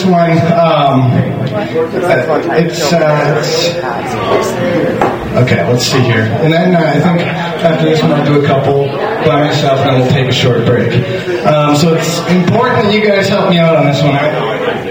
this one. Okay, let's see here. And then I think after this one I'll do a couple by myself and then we'll take a short break. So it's important that you guys help me out on this one.